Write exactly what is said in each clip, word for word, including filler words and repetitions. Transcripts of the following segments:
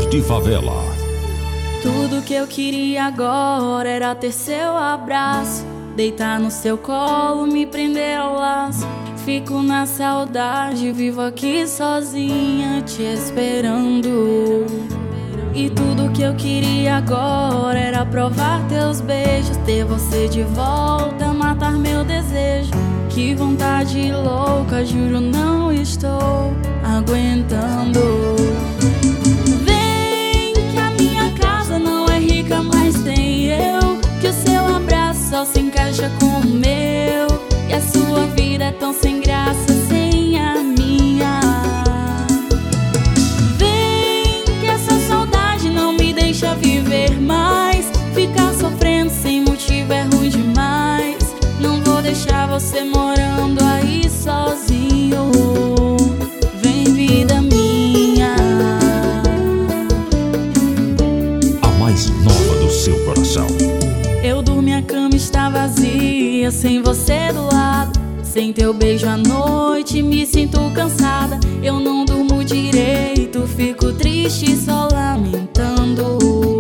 Sons de Favela. Tudo que eu queria agora era ter seu abraço, deitar no seu colo, me prender ao laço. Fico na saudade, vivo aqui sozinha te esperando. E tudo que eu queria agora era provar teus beijos, ter você de volta, matar meu desejo. Que vontade louca, juro não estou aguentando. Vem que a minha casa não é rica, mas tem eu. Que o seu abraço só se encaixa com o meu. E a sua vida é tão sem graça sem a minha. Vem que essa saudade não me deixa viver mais. Ficar sofrendo sem motivo é ruim demais. Não vou deixar você morando aí sozinho. Vem, vida minha, A mais nova do seu coração. eu durmo e a cama está vazia, sem você do lado. Sem teu beijo à noite me sinto cansada. Eu não durmo direito, fico triste só lamentando.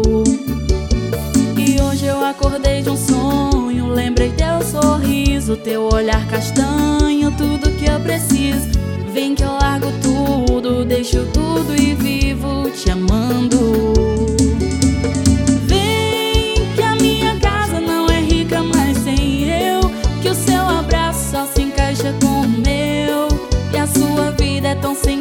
E hoje eu acordei de um sonho, lembrei teu sorriso, teu olhar castanho, tudo que eu preciso. Vem que eu largo tudo, deixo tudo e vivo te amando. Vem que a minha casa não é rica, mas tem eu. Que o seu abraço só se encaixa com o meu. E a sua vida é tão sem